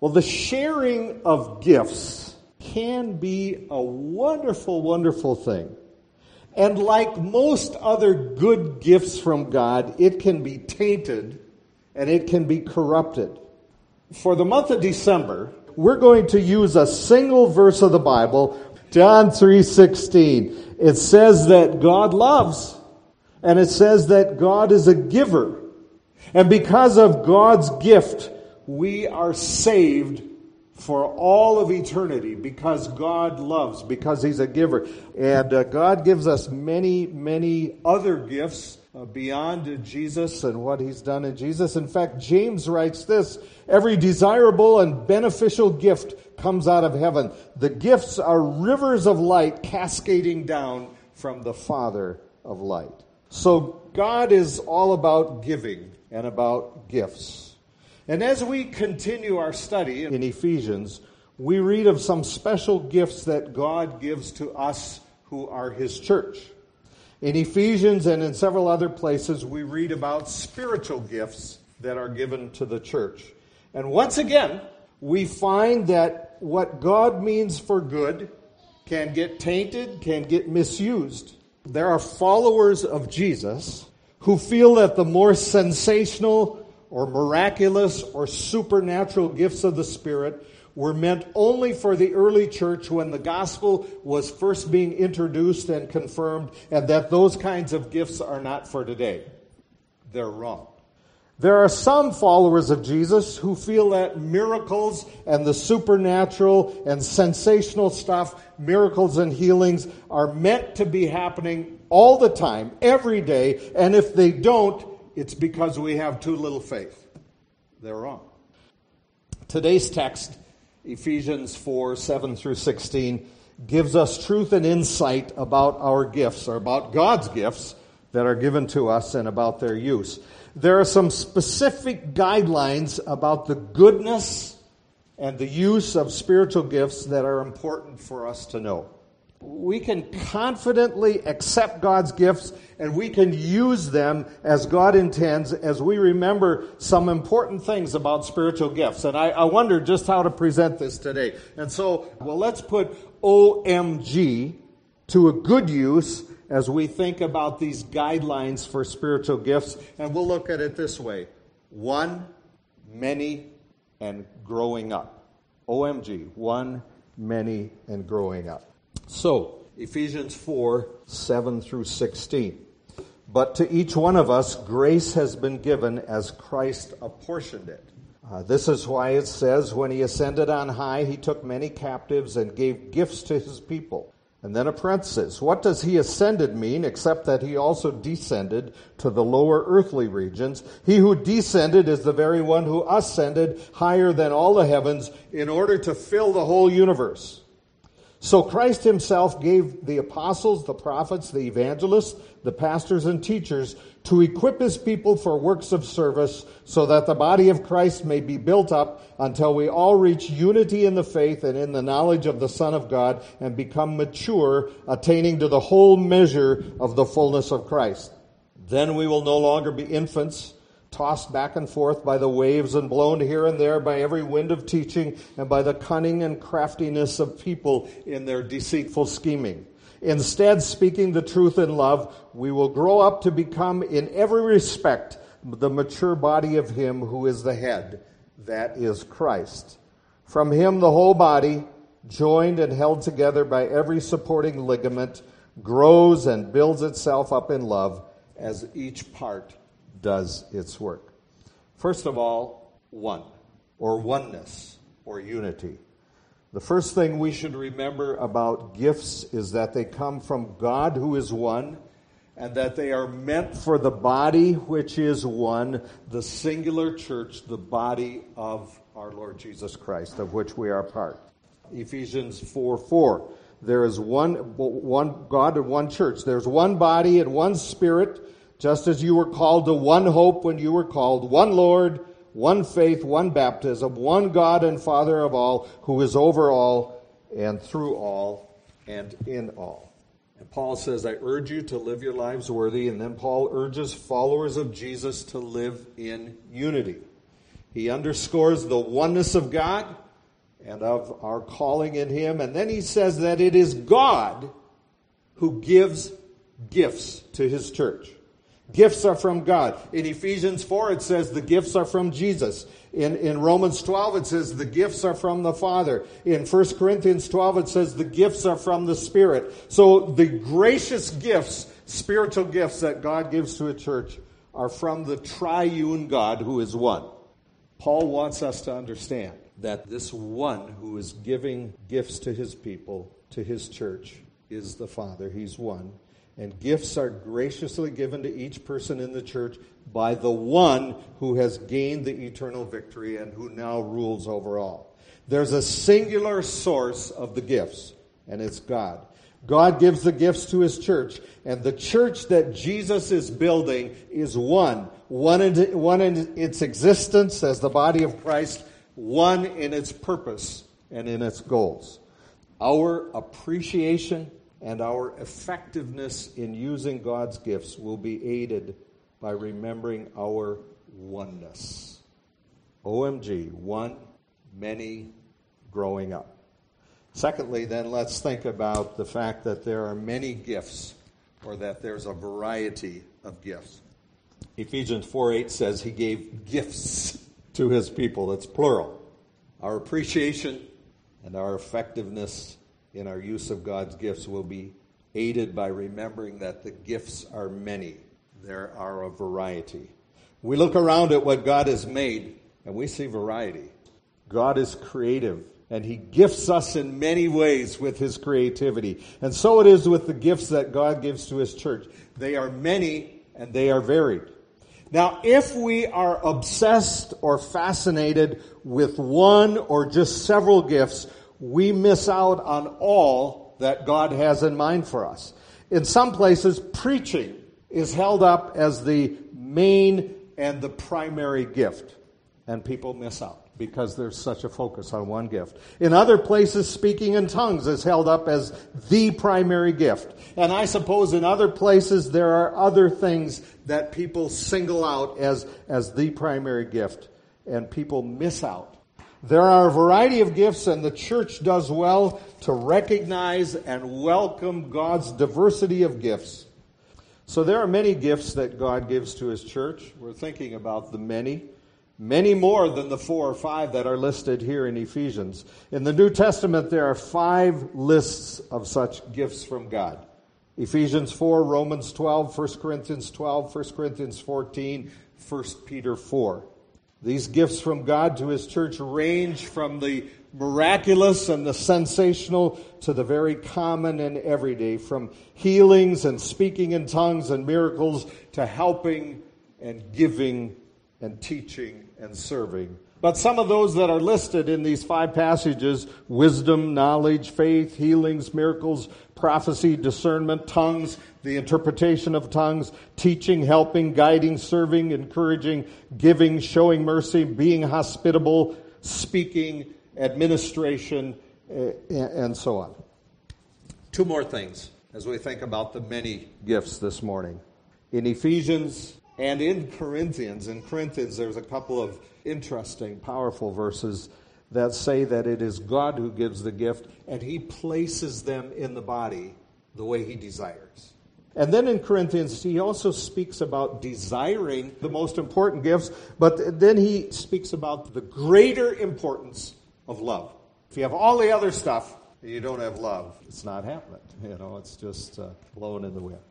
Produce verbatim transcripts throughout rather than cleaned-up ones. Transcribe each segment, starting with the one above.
Well, the sharing of gifts can be a wonderful, wonderful thing. And like most other good gifts from God, it can be tainted and it can be corrupted. For the month of December, we're going to use a single verse of the Bible, John three sixteen. It says that God loves, and it says that God is a giver. And because of God's gift, we are saved for all of eternity, because God loves, because He's a giver. And uh, God gives us many, many other gifts uh, beyond Jesus and what He's done in Jesus. In fact, James writes this: every desirable and beneficial gift comes out of heaven. The gifts are rivers of light cascading down from the Father of light. So God is all about giving and about gifts. And as we continue our study in Ephesians, we read of some special gifts that God gives to us who are His church. In Ephesians and in several other places, we read about spiritual gifts that are given to the church. And once again, we find that what God means for good can get tainted, can get misused. There are followers of Jesus who feel that the more sensational or miraculous or supernatural gifts of the Spirit were meant only for the early church when the gospel was first being introduced and confirmed, and that those kinds of gifts are not for today. They're wrong. There are some followers of Jesus who feel that miracles and the supernatural and sensational stuff, miracles and healings, are meant to be happening all the time, every day, and if they don't, it's because we have too little faith. They're wrong. Today's text, Ephesians four, seven through sixteen, gives us truth and insight about our gifts, or about God's gifts that are given to us and about their use. There are some specific guidelines about the goodness and the use of spiritual gifts that are important for us to know. We can confidently accept God's gifts, and we can use them as God intends as we remember some important things about spiritual gifts. And I, I wonder just how to present this today. And so, well, let's put O M G to a good use as we think about these guidelines for spiritual gifts. And we'll look at it this way: one, many, and growing up. O M G, one, many, and growing up. So, Ephesians four, seven through sixteen. But to each one of us, grace has been given as Christ apportioned it. Uh, this is why it says, when He ascended on high, He took many captives and gave gifts to His people. And then a parenthesis. What does He ascended mean, except that He also descended to the lower earthly regions? He who descended is the very one who ascended higher than all the heavens in order to fill the whole universe. So Christ Himself gave the apostles, the prophets, the evangelists, the pastors and teachers to equip His people for works of service, so that the body of Christ may be built up until we all reach unity in the faith and in the knowledge of the Son of God and become mature, attaining to the whole measure of the fullness of Christ. Then we will no longer be infants, tossed back and forth by the waves and blown here and there by every wind of teaching and by the cunning and craftiness of people in their deceitful scheming. Instead, speaking the truth in love, we will grow up to become in every respect the mature body of Him who is the head, that is Christ. From Him the whole body, joined and held together by every supporting ligament, grows and builds itself up in love as each part does its work. First of all, one, or oneness, or unity. The first thing we should remember about gifts is that they come from God, who is one, and that they are meant for the body which is one, the singular church, the body of our Lord Jesus Christ, of which we are part. Ephesians four four. There is one, one God and one church. There's one body and one Spirit, just as you were called to one hope when you were called, one Lord, one faith, one baptism, one God and Father of all, who is over all and through all and in all. And Paul says, I urge you to live your lives worthy. And then Paul urges followers of Jesus to live in unity. He underscores the oneness of God and of our calling in him. And then he says that it is God who gives gifts to his church. Gifts are from God. In Ephesians four, it says the gifts are from Jesus. In, in Romans twelve, it says the gifts are from the Father. In First Corinthians twelve, it says the gifts are from the Spirit. So the gracious gifts, spiritual gifts that God gives to a church are from the triune God who is one. Paul wants us to understand that this one who is giving gifts to his people, to his church, is the Father. He's one. And gifts are graciously given to each person in the church by the one who has gained the eternal victory and who now rules over all. There's a singular source of the gifts, and it's God. God gives the gifts to his church, and the church that Jesus is building is one. One in, one in its existence as the body of Christ, one in its purpose and in its goals. Our appreciation and our effectiveness in using God's gifts will be aided by remembering our oneness. O M G, one, many, growing up. Secondly, then, let's think about the fact that there are many gifts, or that there's a variety of gifts. Ephesians four eight says he gave gifts to his people. It's plural. Our appreciation and our effectiveness in our use of God's gifts will be aided by remembering that the gifts are many. There are a variety. We look around at what God has made, and we see variety. God is creative, and he gifts us in many ways with his creativity. And so it is with the gifts that God gives to his church. They are many, and they are varied. Now, if we are obsessed or fascinated with one or just several gifts, we miss out on all that God has in mind for us. In some places, preaching is held up as the main and the primary gift, and people miss out because there's such a focus on one gift. In other places, speaking in tongues is held up as the primary gift. And I suppose in other places there are other things that people single out as, as the primary gift, and people miss out. There are a variety of gifts, and the church does well to recognize and welcome God's diversity of gifts. So there are many gifts that God gives to his church. We're thinking about the many. Many more than the four or five that are listed here in Ephesians. In the New Testament, there are five lists of such gifts from God. Ephesians four, Romans twelve, First Corinthians twelve, First Corinthians fourteen, First Peter four. These gifts from God to his church range from the miraculous and the sensational to the very common and everyday, from healings and speaking in tongues and miracles to helping and giving and teaching and serving. But some of those that are listed in these five passages, wisdom, knowledge, faith, healings, miracles, prophecy, discernment, tongues, the interpretation of tongues, teaching, helping, guiding, serving, encouraging, giving, showing mercy, being hospitable, speaking, administration, and so on. Two more things as we think about the many gifts this morning. In Ephesians and in Corinthians, in Corinthians there's a couple of interesting, powerful verses that say that it is God who gives the gift, and he places them in the body the way he desires. And then in Corinthians, he also speaks about desiring the most important gifts, but then he speaks about the greater importance of love. If you have all the other stuff, and you don't have love, it's not happening. You know, it's just uh, blowing in the wind.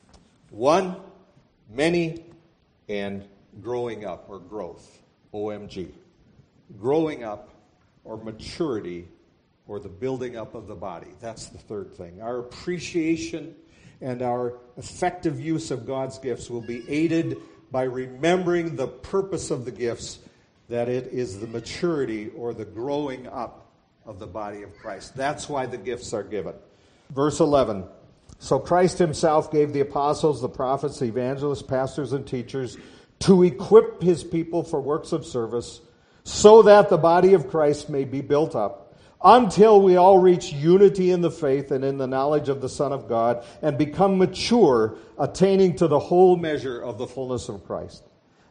One, many, and growing up or growth. O M G. Growing up or maturity or the building up of the body. That's the third thing. Our appreciation and our effective use of God's gifts will be aided by remembering the purpose of the gifts, that it is the maturity or the growing up of the body of Christ. That's why the gifts are given. Verse eleven. So Christ himself gave the apostles, the prophets, the evangelists, pastors, and teachers to equip his people for works of service, so that the body of Christ may be built up, until we all reach unity in the faith and in the knowledge of the Son of God, and become mature, attaining to the whole measure of the fullness of Christ.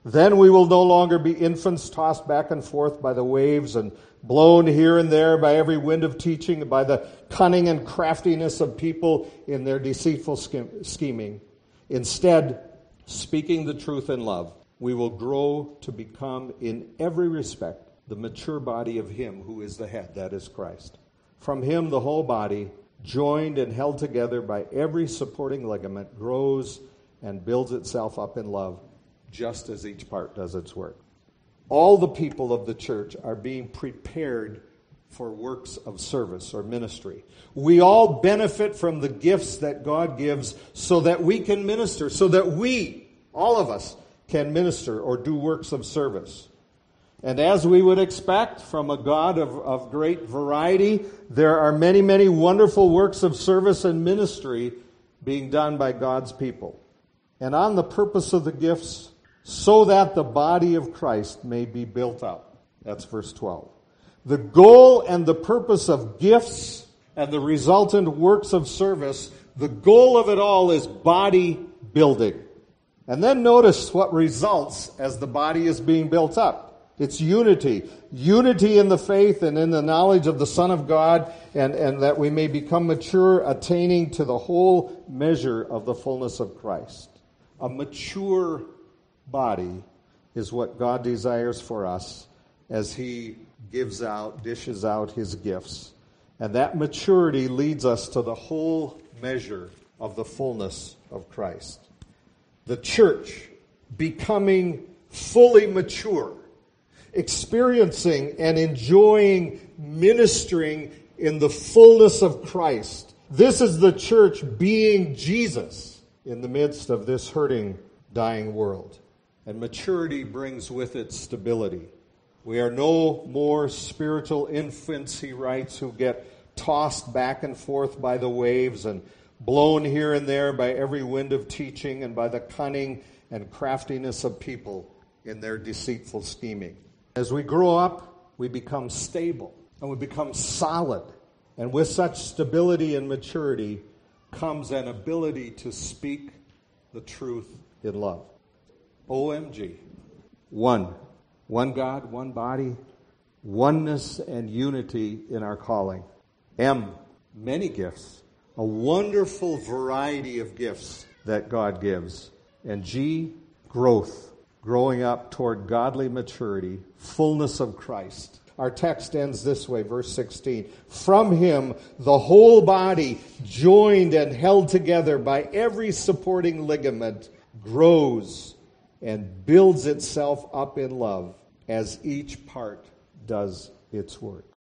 Then we will no longer be infants tossed back and forth by the waves and blown here and there by every wind of teaching, by the cunning and craftiness of people in their deceitful scheming. Instead, speaking the truth in love, we will grow to become in every respect the mature body of Him who is the head, that is Christ. From Him the whole body, joined and held together by every supporting ligament, grows and builds itself up in love, just as each part does its work. All the people of the church are being prepared for works of service or ministry. We all benefit from the gifts that God gives so that we can minister, so that we, all of us, can minister or do works of service. And as we would expect from a God of, of great variety, there are many, many wonderful works of service and ministry being done by God's people. And on the purpose of the gifts, so that the body of Christ may be built up. That's verse twelve. The goal and the purpose of gifts and the resultant works of service, the goal of it all is body building. And then notice what results as the body is being built up. It's unity. Unity in the faith and in the knowledge of the Son of God, and, and that we may become mature, attaining to the whole measure of the fullness of Christ. A mature body is what God desires for us as He gives out, dishes out His gifts. And that maturity leads us to the whole measure of the fullness of Christ. The church becoming fully mature, experiencing and enjoying ministering in the fullness of Christ. This is the church being Jesus in the midst of this hurting, dying world. And maturity brings with it stability. We are no more spiritual infants, he writes, who get tossed back and forth by the waves and blown here and there by every wind of teaching and by the cunning and craftiness of people in their deceitful scheming. As we grow up, we become stable and we become solid. And with such stability and maturity comes an ability to speak the truth in love. O M G. One. One God, one body, oneness and unity in our calling. M. Many gifts. A wonderful variety of gifts that God gives. And G. Growth. Growing up toward godly maturity, fullness of Christ. Our text ends this way, verse sixteen. From Him, the whole body, joined and held together by every supporting ligament, grows and builds itself up in love as each part does its work.